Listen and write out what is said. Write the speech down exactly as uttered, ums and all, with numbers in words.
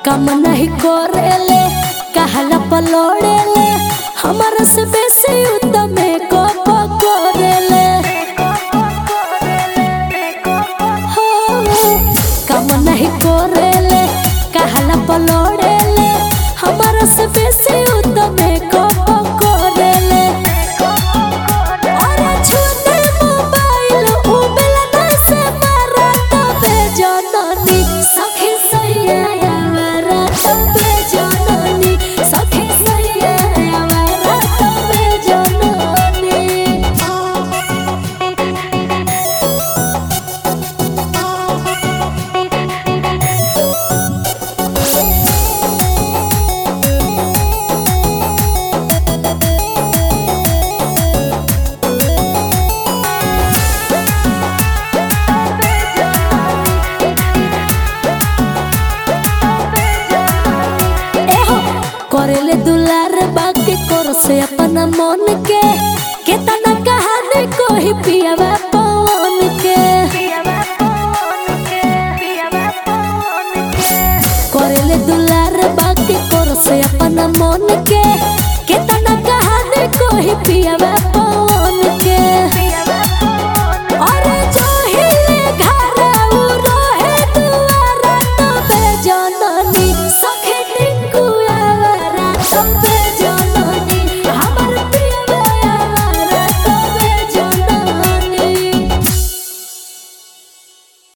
काम नहीं करेले कहला पलोड़ेले हमारा से बेसी उत्तम को पकड़ेले हो काम नहीं करेले कहला पलोड़ेले हमारा से बेसी उत्तम को पकड़ेले और छूते मोबाइल उबला ना से मारा तबे जननी सखी सैया मारा तबे जननी सखी सैया मारा तबे जननी करेले दुलार बाकी कर से अपना मन के केतना कहानी कोई पियावा